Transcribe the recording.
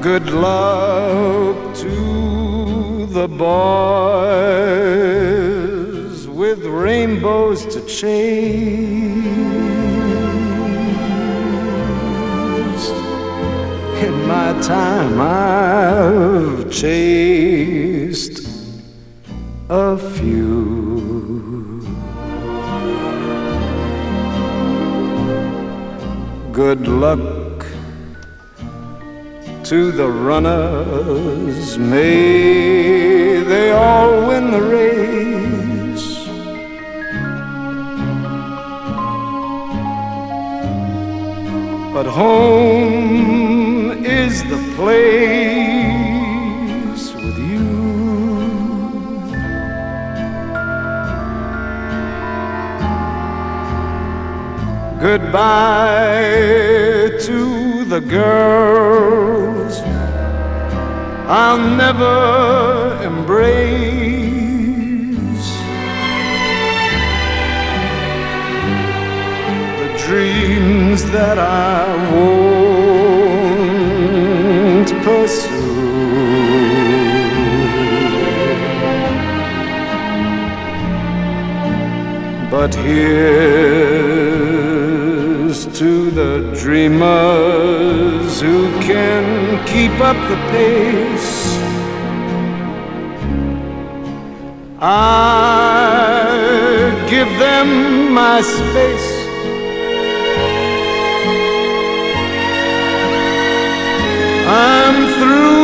Good luck to the boys with rainbows to chase. In my time I've chased a few. Good luck to the runners, may they all win the race. But home is the place with you. Goodbye to the girls I'll never embrace. The dreams that I won't pursue. But here's to the dreamers who can keep up the pace. I give them my space. I'm through